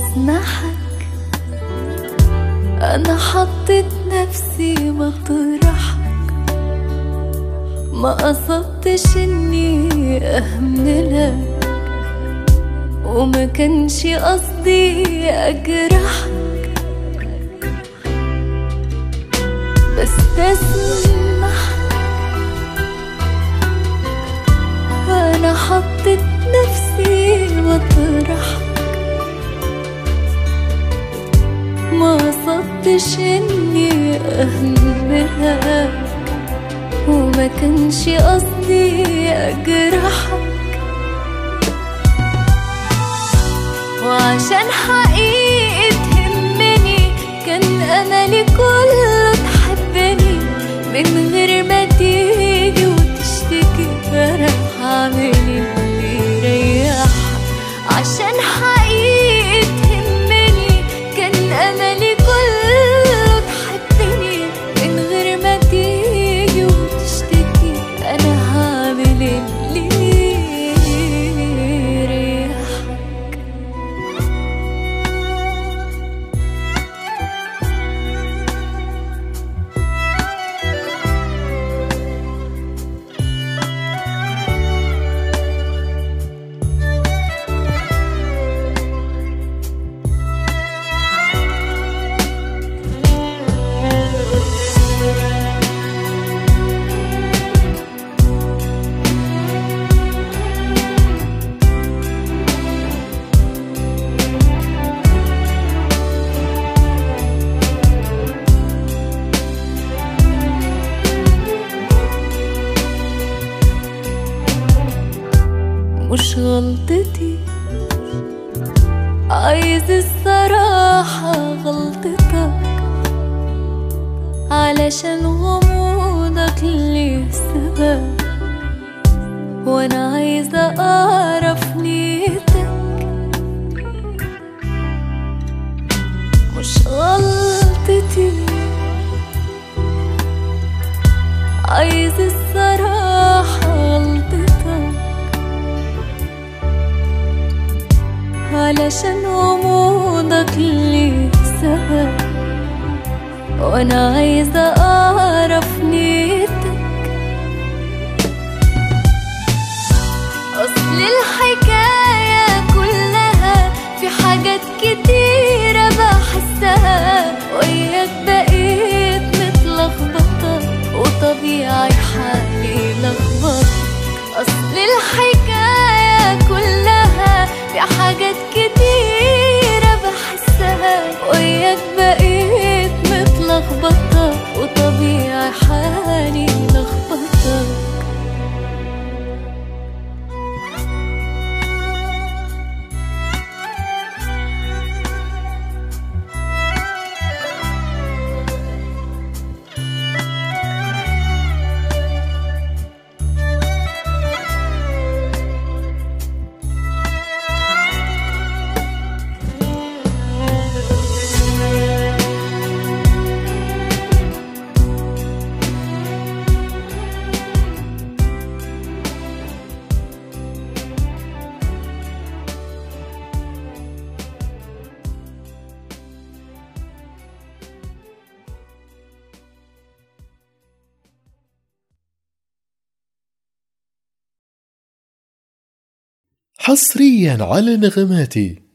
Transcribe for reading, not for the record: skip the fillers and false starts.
تسمحك. أنا حطيت نفسي مطرحك، ما قصدتش إني أهملك، وما كانش قصدي أجرحك، بس تسمحك. أنا حطيت نفسي مطرحك، ما قصدتش إني أهملك، وما كانش قصدي أجرحك، وعشان حقيقي تهمني كان أملي كله تحبني من غير ما تيجي وتشتكي. أنا هعمل اللي يريحك عشان حقيقي تهمني، كان أملي كله تحبني من غير ما تيجي وتشتكي. أنا هعمل اللي مش غلطتي، عايز الصراحة غلطتك، علشان غموضك ليه سبب، وانا عايزة اعرف نيتك. مش غلطتي، عايز الصراحة غلطتك، علشان غموضك ليه سبب، وانا عايزة اعرف نيتك. اصل الحكاية كلها في حاجات كتيرة بحسها، وياك بقيت متلخبطة وطبيعي حالي لخبط. اصل الحكاية كلها في حاجات كتيرة بحسها، وياك بقيت متلخبطة وطبيعي حالي لخبطة. حصريا على نغماتي.